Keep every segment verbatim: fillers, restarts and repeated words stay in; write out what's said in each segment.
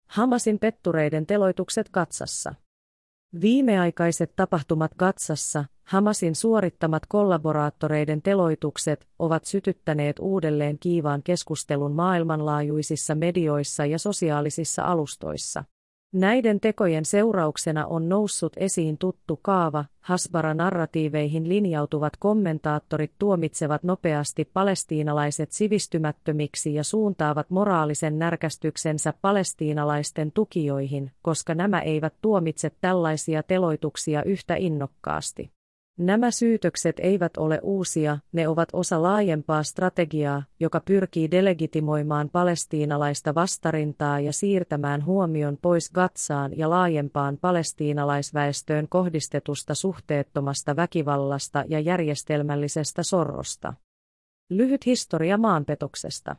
Hamasin pettureiden teloitukset Gazassa. Viimeaikaiset tapahtumat Gazassa, Hamasin suorittamat kollaboraattoreiden teloitukset, ovat sytyttäneet uudelleen kiivaan keskustelun maailmanlaajuisissa medioissa ja sosiaalisissa alustoissa. Näiden tekojen seurauksena on noussut esiin tuttu kaava, Hasbara-narratiiveihin linjautuvat kommentaattorit tuomitsevat nopeasti palestiinalaiset sivistymättömiksi ja suuntaavat moraalisen närkästyksensä palestiinalaisten tukijoihin, koska nämä eivät tuomitse tällaisia teloituksia yhtä innokkaasti. Nämä syytökset eivät ole uusia, ne ovat osa laajempaa strategiaa, joka pyrkii delegitimoimaan palestiinalaista vastarintaa ja siirtämään huomion pois Gazaan ja laajempaan palestiinalaisväestöön kohdistetusta suhteettomasta väkivallasta ja järjestelmällisestä sorrosta. Lyhyt historia maanpetoksesta.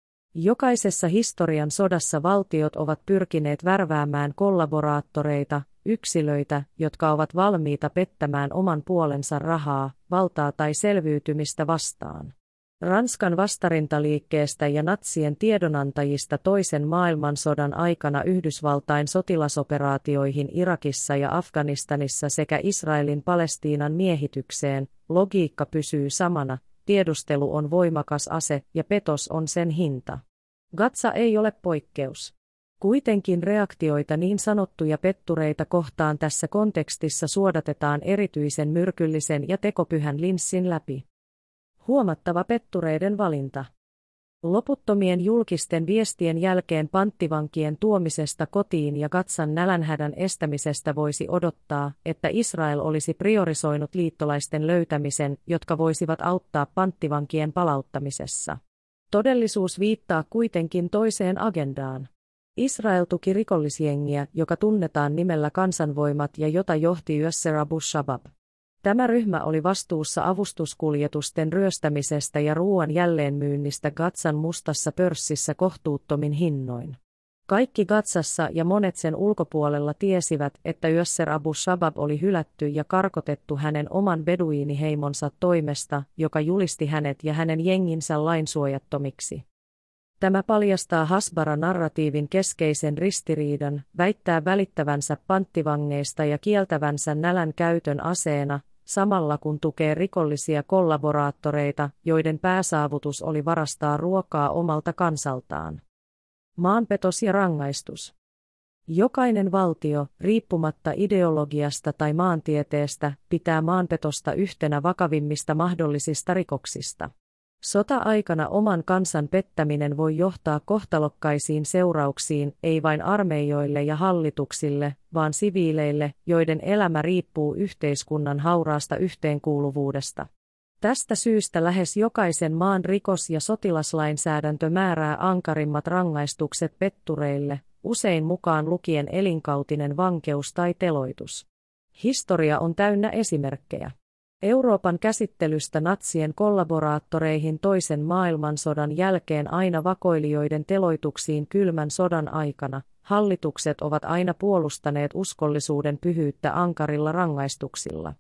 Jokaisessa historian sodassa valtiot ovat pyrkineet värväämään kollaboraattoreita, yksilöitä, jotka ovat valmiita pettämään oman puolensa rahaa, valtaa tai selviytymistä vastaan. Ranskan vastarintaliikkeestä ja natsien tiedonantajista toisen maailmansodan aikana Yhdysvaltain sotilasoperaatioihin Irakissa ja Afganistanissa sekä Israelin Palestiinan miehitykseen, logiikka pysyy samana, tiedustelu on voimakas ase ja petos on sen hinta. Gaza ei ole poikkeus. Kuitenkin reaktioita niin sanottuja pettureita kohtaan tässä kontekstissa suodatetaan erityisen myrkyllisen ja tekopyhän linssin läpi. Huomattava pettureiden valinta. Loputtomien julkisten viestien jälkeen panttivankien tuomisesta kotiin ja Gazan nälänhädän estämisestä voisi odottaa, että Israel olisi priorisoinut liittolaisten löytämisen, jotka voisivat auttaa panttivankien palauttamisessa. Todellisuus viittaa kuitenkin toiseen agendaan. Israel tuki rikollisjengiä, joka tunnetaan nimellä Kansanvoimat ja jota johti Yasser Abu Shabab. Tämä ryhmä oli vastuussa avustuskuljetusten ryöstämisestä ja ruoan jälleenmyynnistä Gazan mustassa pörssissä kohtuuttomin hinnoin. Kaikki Gazassa ja monet sen ulkopuolella tiesivät, että Yasser Abu Shabab oli hylätty ja karkotettu hänen oman beduiiniheimonsa toimesta, joka julisti hänet ja hänen jenginsä lainsuojattomiksi. Tämä paljastaa Hasbara-narratiivin keskeisen ristiriidan, väittää välittävänsä panttivangeista ja kieltävänsä nälän käytön aseena, samalla kun tukee rikollisia kollaboraattoreita, joiden pääsaavutus oli varastaa ruokaa omalta kansaltaan. Maanpetos ja rangaistus. Jokainen valtio, riippumatta ideologiasta tai maantieteestä, pitää maanpetosta yhtenä vakavimmista mahdollisista rikoksista. Sota-aikana oman kansan pettäminen voi johtaa kohtalokkaisiin seurauksiin ei vain armeijoille ja hallituksille, vaan siviileille, joiden elämä riippuu yhteiskunnan hauraasta yhteenkuuluvuudesta. Tästä syystä lähes jokaisen maan rikos- ja sotilaslainsäädäntö määrää ankarimmat rangaistukset pettureille, usein mukaan lukien elinkautinen vankeus tai teloitus. Historia on täynnä esimerkkejä. Euroopan käsittelystä natsien kollaboraattoreihin toisen maailmansodan jälkeen aina vakoilijoiden teloituksiin kylmän sodan aikana, hallitukset ovat aina puolustaneet uskollisuuden pyhyyttä ankarilla rangaistuksilla.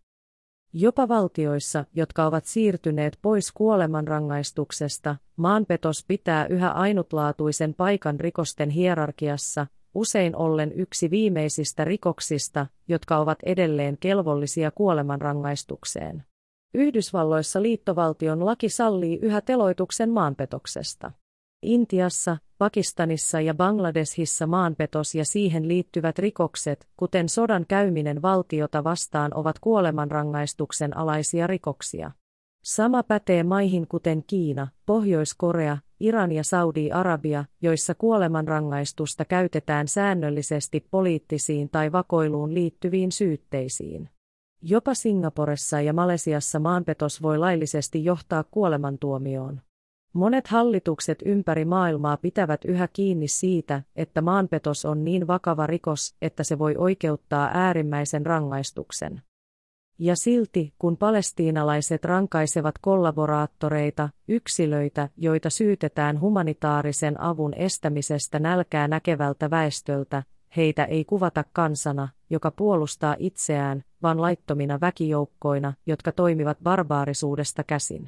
Jopa valtioissa, jotka ovat siirtyneet pois kuolemanrangaistuksesta, maanpetos pitää yhä ainutlaatuisen paikan rikosten hierarkiassa, usein ollen yksi viimeisistä rikoksista, jotka ovat edelleen kelvollisia kuolemanrangaistukseen. Yhdysvalloissa liittovaltion laki sallii yhä teloituksen maanpetoksesta. Intiassa, Pakistanissa ja Bangladeshissa maanpetos ja siihen liittyvät rikokset, kuten sodan käyminen valtiota vastaan, ovat kuolemanrangaistuksen alaisia rikoksia. Sama pätee maihin kuten Kiina, Pohjois-Korea, Iran ja Saudi-Arabia, joissa kuolemanrangaistusta käytetään säännöllisesti poliittisiin tai vakoiluun liittyviin syytteisiin. Jopa Singaporessa ja Malesiassa maanpetos voi laillisesti johtaa kuolemantuomioon. Monet hallitukset ympäri maailmaa pitävät yhä kiinni siitä, että maanpetos on niin vakava rikos, että se voi oikeuttaa äärimmäisen rangaistuksen. Ja silti, kun palestiinalaiset rankaisevat kollaboraattoreita, yksilöitä, joita syytetään humanitaarisen avun estämisestä nälkää näkevältä väestöltä, heitä ei kuvata kansana, joka puolustaa itseään, vaan laittomina väkijoukkoina, jotka toimivat barbaarisuudesta käsin.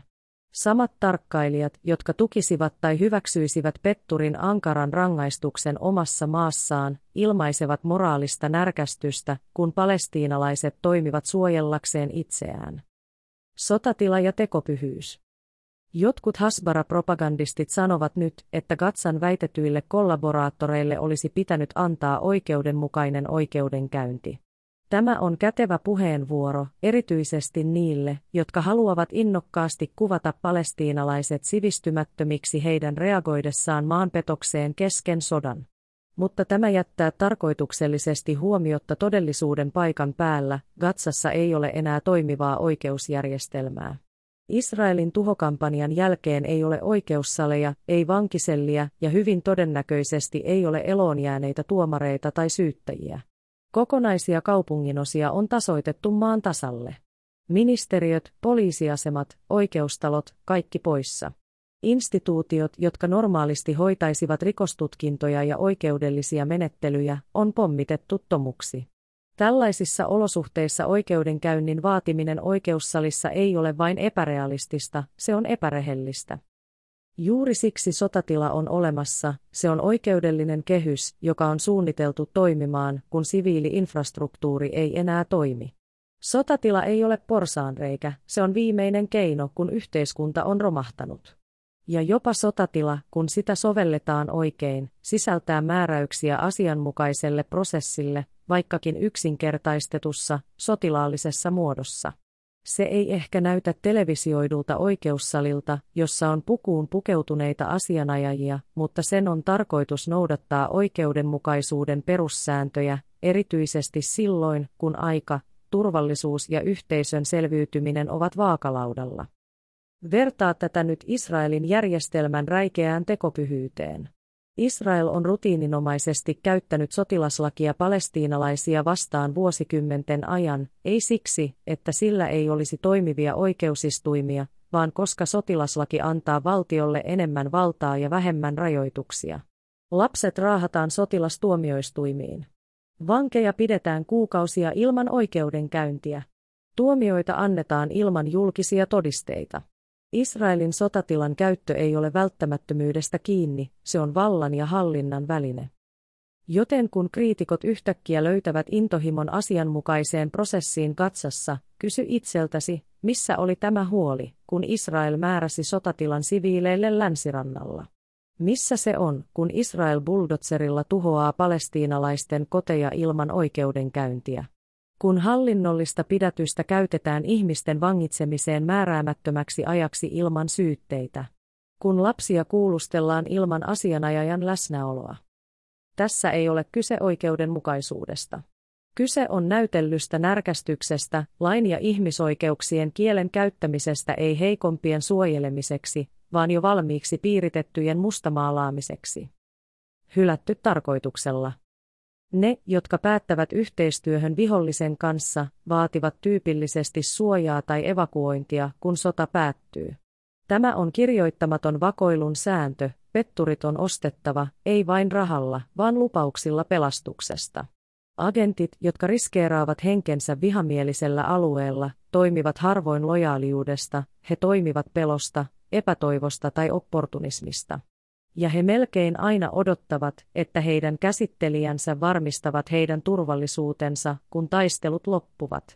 Samat tarkkailijat, jotka tukisivat tai hyväksyisivät petturin ankaran rangaistuksen omassa maassaan, ilmaisevat moraalista närkästystä, kun palestiinalaiset toimivat suojellakseen itseään. Sotatila ja tekopyhyys. Jotkut Hasbara-propagandistit sanovat nyt, että Gazan väitetyille kollaboraattoreille olisi pitänyt antaa oikeudenmukainen oikeudenkäynti. Tämä on kätevä puheenvuoro, erityisesti niille, jotka haluavat innokkaasti kuvata palestiinalaiset sivistymättömiksi heidän reagoidessaan maanpetokseen kesken sodan. Mutta tämä jättää tarkoituksellisesti huomiotta todellisuuden paikan päällä, Gazassa ei ole enää toimivaa oikeusjärjestelmää. Israelin tuhokampanjan jälkeen ei ole oikeussaleja, ei vankiselliä ja hyvin todennäköisesti ei ole eloon jääneitä tuomareita tai syyttäjiä. Kokonaisia kaupunginosia on tasoitettu maan tasalle. Ministeriöt, poliisiasemat, oikeustalot, kaikki poissa. Instituutiot, jotka normaalisti hoitaisivat rikostutkintoja ja oikeudellisia menettelyjä, on pommitettu tomuksi. Tällaisissa olosuhteissa oikeudenkäynnin vaatiminen oikeussalissa ei ole vain epärealistista, se on epärehellistä. Juuri siksi sotatila on olemassa, se on oikeudellinen kehys, joka on suunniteltu toimimaan, kun siviili-infrastruktuuri ei enää toimi. Sotatila ei ole porsaanreikä, se on viimeinen keino, kun yhteiskunta on romahtanut. Ja jopa sotatila, kun sitä sovelletaan oikein, sisältää määräyksiä asianmukaiselle prosessille, vaikkakin yksinkertaistetussa, sotilaallisessa muodossa. Se ei ehkä näytä televisioidulta oikeussalilta, jossa on pukuun pukeutuneita asianajajia, mutta sen on tarkoitus noudattaa oikeudenmukaisuuden perussääntöjä, erityisesti silloin, kun aika, turvallisuus ja yhteisön selviytyminen ovat vaakalaudalla. Vertaa tätä nyt Israelin järjestelmän räikeään tekopyhyyteen. Israel on rutiininomaisesti käyttänyt sotilaslakia palestiinalaisia vastaan vuosikymmenten ajan, ei siksi, että sillä ei olisi toimivia oikeusistuimia, vaan koska sotilaslaki antaa valtiolle enemmän valtaa ja vähemmän rajoituksia. Lapset raahataan sotilastuomioistuimiin. Vankeja pidetään kuukausia ilman oikeudenkäyntiä. Tuomioita annetaan ilman julkisia todisteita. Israelin sotatilan käyttö ei ole välttämättömyydestä kiinni, se on vallan ja hallinnan väline. Joten kun kriitikot yhtäkkiä löytävät intohimon asianmukaiseen prosessiin Gazassa, kysy itseltäsi, missä oli tämä huoli, kun Israel määräsi sotatilan siviileille länsirannalla. Missä se on, kun Israel bulldozerilla tuhoaa palestiinalaisten koteja ilman oikeudenkäyntiä? Kun hallinnollista pidätystä käytetään ihmisten vangitsemiseen määräämättömäksi ajaksi ilman syytteitä. Kun lapsia kuulustellaan ilman asianajajan läsnäoloa. Tässä ei ole kyse oikeudenmukaisuudesta. Kyse on näytellystä närkästyksestä, lain ja ihmisoikeuksien kielen käyttämisestä ei heikompien suojelemiseksi, vaan jo valmiiksi piiritettyjen mustamaalaamiseksi. Hylätty tarkoituksella. Ne, jotka päättävät yhteistyöhön vihollisen kanssa, vaativat tyypillisesti suojaa tai evakuointia, kun sota päättyy. Tämä on kirjoittamaton vakoilun sääntö, petturit on ostettava, ei vain rahalla, vaan lupauksilla pelastuksesta. Agentit, jotka riskeeraavat henkensä vihamielisellä alueella, toimivat harvoin lojaaliudesta, he toimivat pelosta, epätoivosta tai opportunismista. Ja he melkein aina odottavat, että heidän käsittelijänsä varmistavat heidän turvallisuutensa, kun taistelut loppuvat.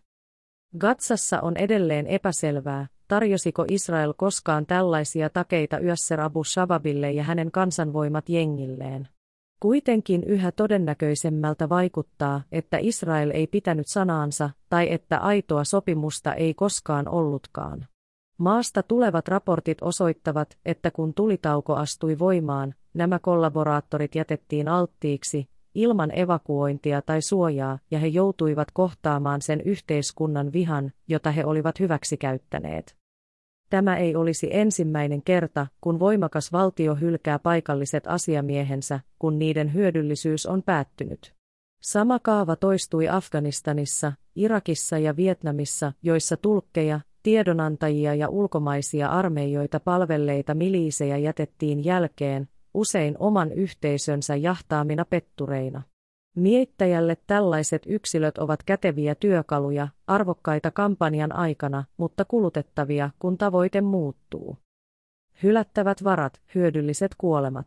Gazassa on edelleen epäselvää, tarjosiko Israel koskaan tällaisia takeita Yasser Abu Shababille ja hänen kansanvoimat jengilleen. Kuitenkin yhä todennäköisemmältä vaikuttaa, että Israel ei pitänyt sanaansa, tai että aitoa sopimusta ei koskaan ollutkaan. Maasta tulevat raportit osoittavat, että kun tulitauko astui voimaan, nämä kollaboraattorit jätettiin alttiiksi, ilman evakuointia tai suojaa, ja he joutuivat kohtaamaan sen yhteiskunnan vihan, jota he olivat hyväksikäyttäneet. Tämä ei olisi ensimmäinen kerta, kun voimakas valtio hylkää paikalliset asiamiehensä, kun niiden hyödyllisyys on päättynyt. Sama kaava toistui Afganistanissa, Irakissa ja Vietnamissa, joissa tulkkeja, tiedonantajia ja ulkomaisia armeijoita palvelleita miliisejä jätettiin jälkeen, usein oman yhteisönsä jahtaamina pettureina. Miehittäjälle tällaiset yksilöt ovat käteviä työkaluja, arvokkaita kampanjan aikana, mutta kulutettavia, kun tavoite muuttuu. Hylättävät varat, hyödylliset kuolemat.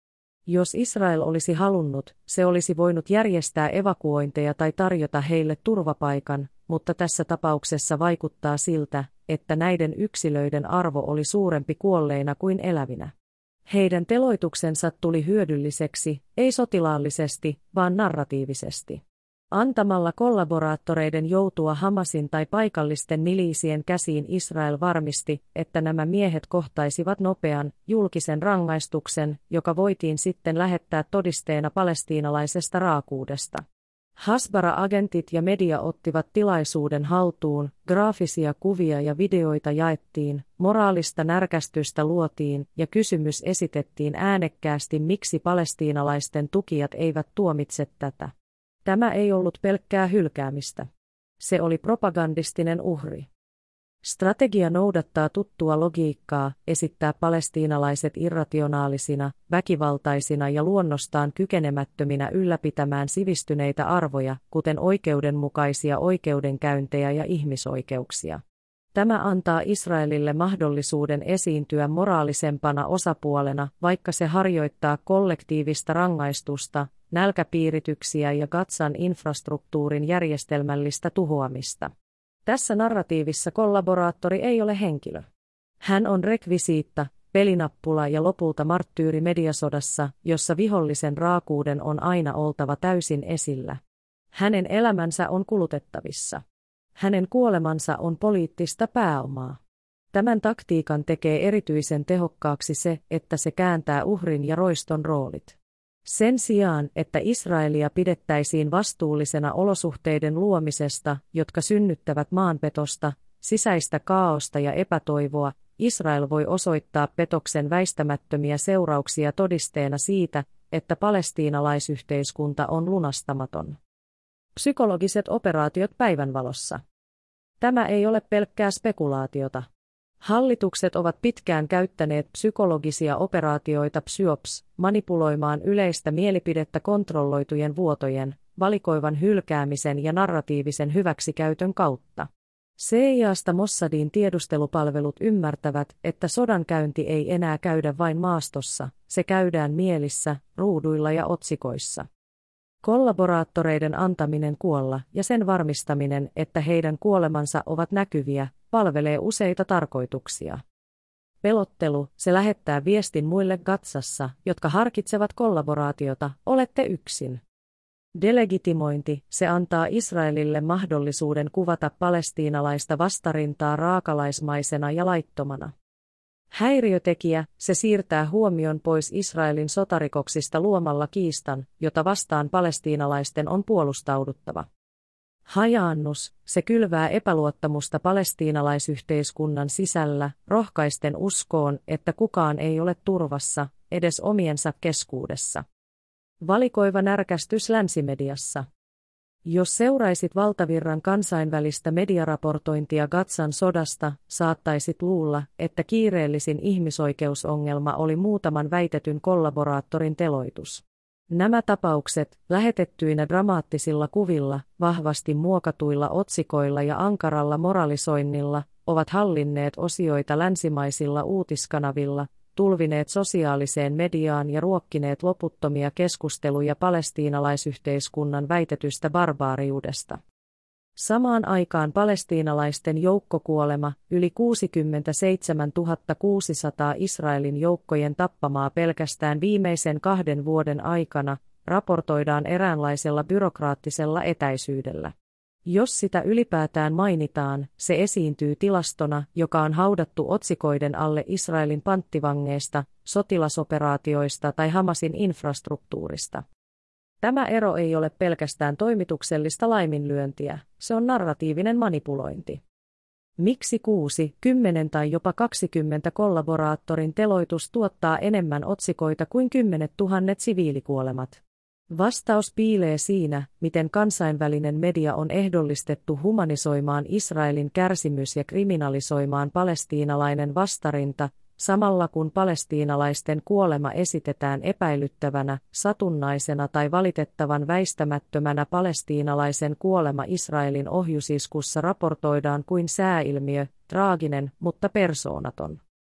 Jos Israel olisi halunnut, se olisi voinut järjestää evakuointeja tai tarjota heille turvapaikan, mutta tässä tapauksessa vaikuttaa siltä, että näiden yksilöiden arvo oli suurempi kuolleina kuin elävinä. Heidän teloituksensa tuli hyödylliseksi, ei sotilaallisesti, vaan narratiivisesti. Antamalla kollaboraattoreiden joutua Hamasin tai paikallisten miliisien käsiin Israel varmisti, että nämä miehet kohtaisivat nopean, julkisen rangaistuksen, joka voitiin sitten lähettää todisteena palestiinalaisesta raakuudesta. Hasbara-agentit ja media ottivat tilaisuuden haltuun, graafisia kuvia ja videoita jaettiin, moraalista närkästystä luotiin ja kysymys esitettiin äänekkäästi, miksi palestiinalaisten tukijat eivät tuomitse tätä. Tämä ei ollut pelkkää hylkäämistä. Se oli propagandistinen uhri. Strategia noudattaa tuttua logiikkaa, esittää palestiinalaiset irrationaalisina, väkivaltaisina ja luonnostaan kykenemättöminä ylläpitämään sivistyneitä arvoja, kuten oikeudenmukaisia oikeudenkäyntejä ja ihmisoikeuksia. Tämä antaa Israelille mahdollisuuden esiintyä moraalisempana osapuolena, vaikka se harjoittaa kollektiivista rangaistusta, nälkäpiirityksiä ja Gazan infrastruktuurin järjestelmällistä tuhoamista. Tässä narratiivissa kollaboraattori ei ole henkilö. Hän on rekvisiitta, pelinappula ja lopulta marttyyri mediasodassa, jossa vihollisen raakuuden on aina oltava täysin esillä. Hänen elämänsä on kulutettavissa. Hänen kuolemansa on poliittista pääomaa. Tämän taktiikan tekee erityisen tehokkaaksi se, että se kääntää uhrin ja roiston roolit. Sen sijaan, että Israelia pidettäisiin vastuullisena olosuhteiden luomisesta, jotka synnyttävät maanpetosta, sisäistä kaaosta ja epätoivoa, Israel voi osoittaa petoksen väistämättömiä seurauksia todisteena siitä, että palestiinalaisyhteiskunta on lunastamaton. Psykologiset operaatiot päivänvalossa. Tämä ei ole pelkkää spekulaatiota. Hallitukset ovat pitkään käyttäneet psykologisia operaatioita psyops, manipuloimaan yleistä mielipidettä kontrolloitujen vuotojen, valikoivan hylkäämisen ja narratiivisen hyväksikäytön kautta. C I A:sta Mossadin tiedustelupalvelut ymmärtävät, että sodankäynti ei enää käydä vain maastossa, se käydään mielissä, ruuduilla ja otsikoissa. Kollaboraattoreiden antaminen kuolla ja sen varmistaminen, että heidän kuolemansa ovat näkyviä, palvelee useita tarkoituksia. Pelottelu, se lähettää viestin muille Gazassa, jotka harkitsevat kollaboraatiota, olette yksin. Delegitimointi, se antaa Israelille mahdollisuuden kuvata palestiinalaista vastarintaa raakalaismaisena ja laittomana. Häiriötekijä, se siirtää huomion pois Israelin sotarikoksista luomalla kiistan, jota vastaan palestiinalaisten on puolustauduttava. Hajaannus, se kylvää epäluottamusta palestiinalaisyhteiskunnan sisällä, rohkaisten uskoon, että kukaan ei ole turvassa, edes omiensa keskuudessa. Valikoiva närkästys länsimediassa. Jos seuraisit valtavirran kansainvälistä mediaraportointia Gazan sodasta, saattaisit luulla, että kiireellisin ihmisoikeusongelma oli muutaman väitetyn kollaboraattorin teloitus. Nämä tapaukset, lähetettyinä dramaattisilla kuvilla, vahvasti muokatuilla otsikoilla ja ankaralla moralisoinnilla, ovat hallinneet osioita länsimaisilla uutiskanavilla, tulvineet sosiaaliseen mediaan ja ruokkineet loputtomia keskusteluja palestiinalaisyhteiskunnan väitetystä barbaariudesta. Samaan aikaan palestiinalaisten joukkokuolema, yli kuusikymmentäseitsemäntuhatta kuusisataa Israelin joukkojen tappamaa pelkästään viimeisen kahden vuoden aikana, raportoidaan eräänlaisella byrokraattisella etäisyydellä. Jos sitä ylipäätään mainitaan, se esiintyy tilastona, joka on haudattu otsikoiden alle Israelin panttivangeista, sotilasoperaatioista tai Hamasin infrastruktuurista. Tämä ero ei ole pelkästään toimituksellista laiminlyöntiä, se on narratiivinen manipulointi. Miksi kuusi, kymmenen tai jopa kaksikymmentä kollaboraattorin teloitus tuottaa enemmän otsikoita kuin kymmenet tuhannet siviilikuolemat? Vastaus piilee siinä, miten kansainvälinen media on ehdollistettu humanisoimaan Israelin kärsimys ja kriminalisoimaan palestiinalainen vastarinta, samalla kun palestiinalaisten kuolema esitetään epäilyttävänä, satunnaisena tai valitettavan väistämättömänä. Palestiinalaisen kuolema Israelin ohjusiskussa raportoidaan kuin sääilmiö, traaginen, mutta persoonaton.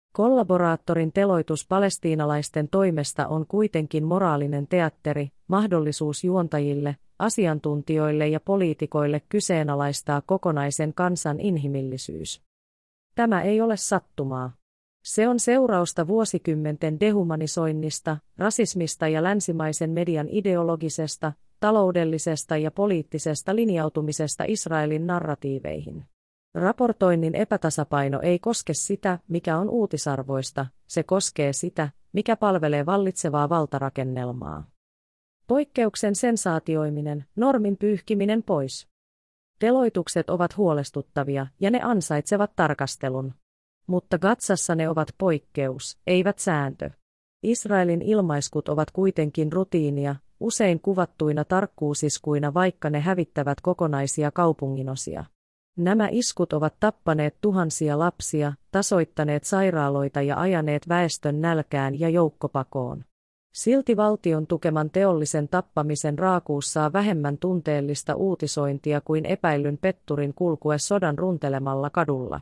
Kollaboraattorin teloitus palestiinalaisten toimesta on kuitenkin moraalinen teatteri, mahdollisuus juontajille, asiantuntijoille ja poliitikoille kyseenalaistaa kokonaisen kansan inhimillisyys. Tämä ei ole sattumaa. Se on seurausta vuosikymmenten dehumanisoinnista, rasismista ja länsimaisen median ideologisesta, taloudellisesta ja poliittisesta linjautumisesta Israelin narratiiveihin. Raportoinnin epätasapaino ei koske sitä, mikä on uutisarvoista, se koskee sitä, mikä palvelee vallitsevaa valtarakennelmaa. Poikkeuksen sensaatioiminen, normin pyyhkiminen pois. Teloitukset ovat huolestuttavia ja ne ansaitsevat tarkastelun. Mutta Gazassa ne ovat poikkeus, eivät sääntö. Israelin ilmaiskut ovat kuitenkin rutiinia, usein kuvattuina tarkkuusiskuina, vaikka ne hävittävät kokonaisia kaupunginosia. Nämä iskut ovat tappaneet tuhansia lapsia, tasoittaneet sairaaloita ja ajaneet väestön nälkään ja joukkopakoon. Silti valtion tukeman teollisen tappamisen raakuus saa vähemmän tunteellista uutisointia kuin epäillyn petturin kulkue sodan runtelemalla kadulla.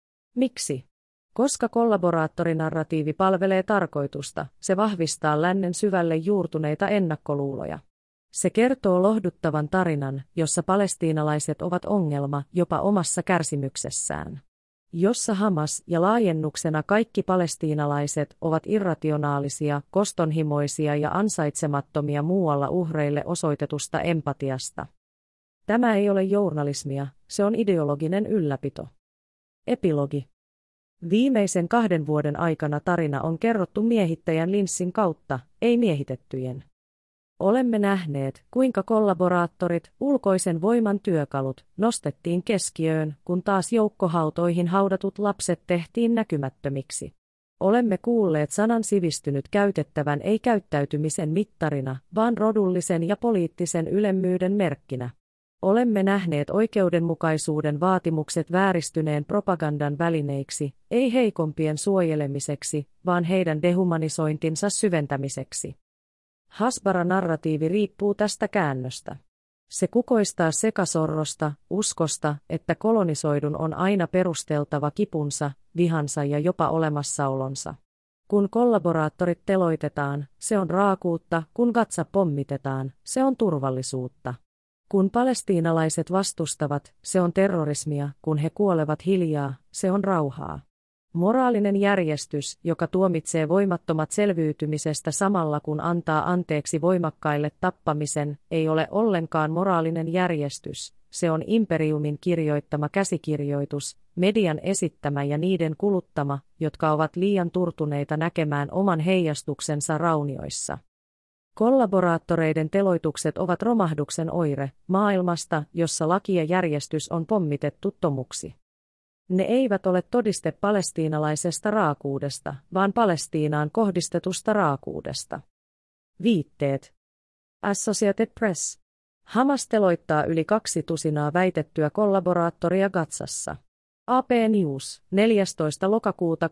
Miksi? Koska kollaboraattorinarratiivi palvelee tarkoitusta, se vahvistaa lännen syvälle juurtuneita ennakkoluuloja. Se kertoo lohduttavan tarinan, jossa palestiinalaiset ovat ongelma jopa omassa kärsimyksessään. Jossa Hamas ja laajennuksena kaikki palestiinalaiset ovat irrationaalisia, kostonhimoisia ja ansaitsemattomia muualla uhreille osoitetusta empatiasta. Tämä ei ole journalismia, se on ideologinen ylläpito. Epilogi. Viimeisen kahden vuoden aikana tarina on kerrottu miehittäjän linssin kautta, ei miehitettyjen. Olemme nähneet, kuinka kollaboraattorit, ulkoisen voiman työkalut, nostettiin keskiöön, kun taas joukkohautoihin haudatut lapset tehtiin näkymättömiksi. Olemme kuulleet sanan sivistynyt käytettävän ei käyttäytymisen mittarina, vaan rodullisen ja poliittisen ylemmyyden merkkinä. Olemme nähneet oikeudenmukaisuuden vaatimukset vääristyneen propagandan välineiksi, ei heikompien suojelemiseksi, vaan heidän dehumanisointinsa syventämiseksi. Hasbara-narratiivi riippuu tästä käännöstä. Se kukoistaa sekasorrosta, uskosta, että kolonisoidun on aina perusteltava kipunsa, vihansa ja jopa olemassaolonsa. Kun kollaboraattorit teloitetaan, se on raakuutta, kun Gaza pommitetaan, se on turvallisuutta. Kun palestiinalaiset vastustavat, se on terrorismia, kun he kuolevat hiljaa, se on rauhaa. Moraalinen järjestys, joka tuomitsee voimattomat selviytymisestä samalla kun antaa anteeksi voimakkaille tappamisen, ei ole ollenkaan moraalinen järjestys, se on imperiumin kirjoittama käsikirjoitus, median esittämä ja niiden kuluttama, jotka ovat liian turtuneita näkemään oman heijastuksensa raunioissa. Kollaboraattoreiden teloitukset ovat romahduksen oire, maailmasta, jossa laki ja järjestys on pommitettu tomuksi. Ne eivät ole todiste palestiinalaisesta raakuudesta, vaan Palestiinaan kohdistetusta raakuudesta. Viitteet. Associated Press. Hamas teloittaa yli kaksi tusinaa väitettyä kollaboraattoria Gazassa. A P News, neljästoista lokakuuta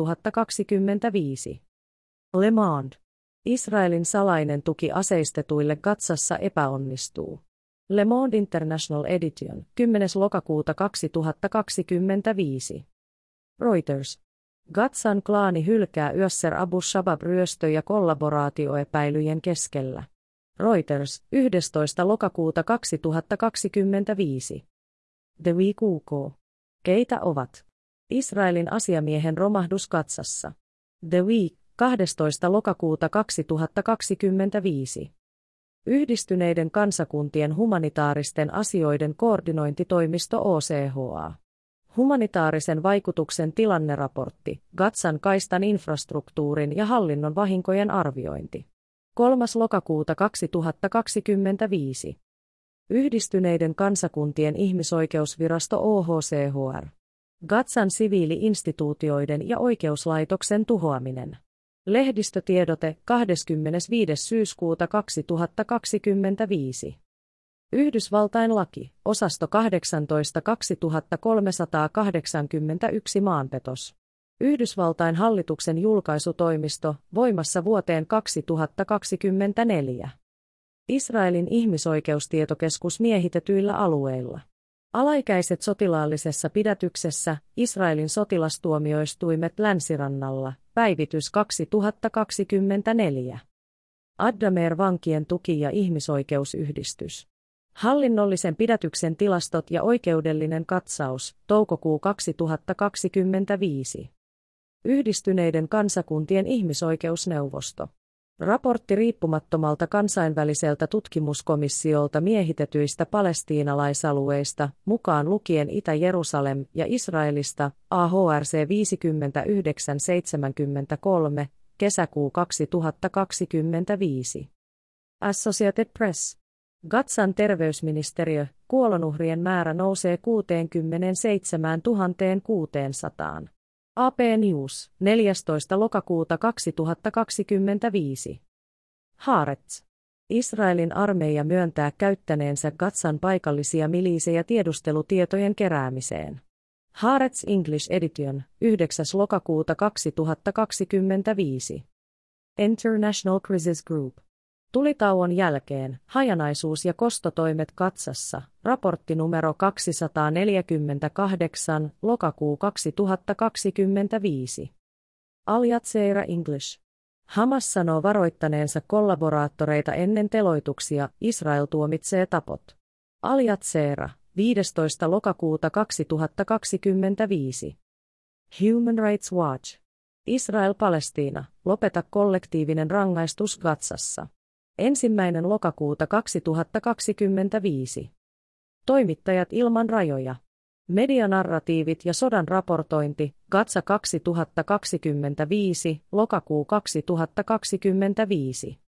kaksituhattakaksikymmentäviisi. Le Monde. Israelin salainen tuki aseistetuille Gazassa epäonnistuu. Le Monde International Edition, kymmenes lokakuuta kaksituhattakaksikymmentäviisi. Reuters. Gazan klaani hylkää Yasser Abu Shabab-ryöstö- ja kollaboraatioepäilyjen keskellä. Reuters, yhdestoista lokakuuta kaksituhattakaksikymmentäviisi. The Week U K. Keitä ovat? Israelin asiamiehen romahdus Gazassa. The Week, kahdestoista lokakuuta kaksituhattakaksikymmentäviisi. Yhdistyneiden kansakuntien humanitaaristen asioiden koordinointitoimisto O C H A. Humanitaarisen vaikutuksen tilanneraportti, Gazan kaistan infrastruktuurin ja hallinnon vahinkojen arviointi. kolmas lokakuuta kaksituhattakaksikymmentäviisi. Yhdistyneiden kansakuntien ihmisoikeusvirasto O H C H R. Gazan siviili-instituutioiden ja oikeuslaitoksen tuhoaminen. Lehdistötiedote kahdeskymmenesviides syyskuuta kaksituhattakaksikymmentäviisi. Yhdysvaltain laki, osasto kahdeksantoista kaksituhattakolmesataakahdeksankymmentäyksi maanpetos. Yhdysvaltain hallituksen julkaisutoimisto, voimassa vuoteen kaksituhattakaksikymmentäneljä. Israelin ihmisoikeustietokeskus miehitetyillä alueilla. Alaikäiset sotilaallisessa pidätyksessä, Israelin sotilastuomioistuimet Länsirannalla, päivitys kaksituhattakaksikymmentäneljä. Addameer vankien tuki- ja ihmisoikeusyhdistys. Hallinnollisen pidätyksen tilastot ja oikeudellinen katsaus, toukokuu kaksituhattakaksikymmentäviisi. Yhdistyneiden kansakuntien ihmisoikeusneuvosto. Raportti riippumattomalta kansainväliseltä tutkimuskomissiolta miehitetyistä palestiinalaisalueista, mukaan lukien Itä-Jerusalem ja Israelista, A H R C viisikymmentäyhdeksän seitsemänkymmentäkolme, kesäkuu kaksituhattakaksikymmentäviisi. Associated Press. Gazan terveysministeriö, kuolonuhrien määrä nousee kuusikymmentäseitsemäntuhatta kuusisataa. A P News, neljästoista lokakuuta kaksituhattakaksikymmentäviisi. Haaretz. Israelin armeija myöntää käyttäneensä Gazan paikallisia miliisejä tiedustelutietojen keräämiseen. Haaretz English Edition, yhdeksäs lokakuuta kaksituhattakaksikymmentäviisi. International Crisis Group. Tulitauon jälkeen, hajanaisuus ja kostotoimet Gazassa, raportti numero kaksisataaneljäkymmentäkahdeksan, lokakuu kaksituhattakaksikymmentäviisi. Al Jazeera English. Hamas sanoo varoittaneensa kollaboraattoreita ennen teloituksia, Israel tuomitsee tapot. Al Jazeera, viidestoista lokakuuta kaksituhattakaksikymmentäviisi. Human Rights Watch. Israel-Palestiina, lopeta kollektiivinen rangaistus Gazassa. Ensimmäinen lokakuuta kaksituhattakaksikymmentäviisi. Toimittajat ilman rajoja. Medianarratiivit ja sodan raportointi, Gaza kaksituhattakaksikymmentäviisi, lokakuu kaksituhattakaksikymmentäviisi.